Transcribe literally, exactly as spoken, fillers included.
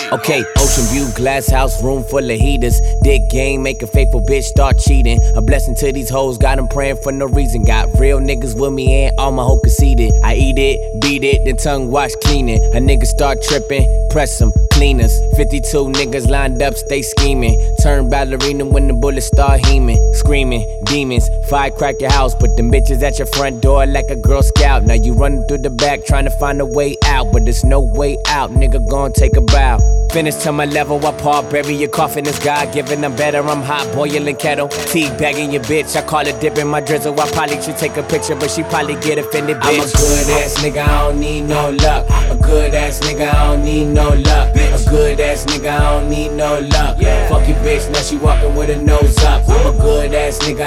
Okay, ocean view, glass house, room full of heaters. Dick game, make a faithful bitch start cheating. A blessing to these hoes, got them praying for no reason. Got real niggas with me and all my hoe conceited. I eat it, beat it, then tongue wash cleaning. A nigga start tripping, press them, cleaners. fifty-two niggas lined up, stay scheming. Turn ballerina when the bullets start heaming. Screaming, demons, fire crack your house. Put them bitches at your front door like a Girl Scout. Now you running through the back trying to find a way out, but there's no way out, nigga gon' take a bow. Finish to my level, I par, bury your coffin is God given. I'm better, I'm hot, boiling kettle. Tea bagging your bitch, I call it dipping my drizzle. I probably should take a picture, but she probably get offended, bitch. I'm a good ass nigga, I don't need no luck. A good ass nigga, I don't need no luck. A good ass nigga, I don't need no luck. Fuck your bitch, now she walking with her nose up. I'm a good ass nigga.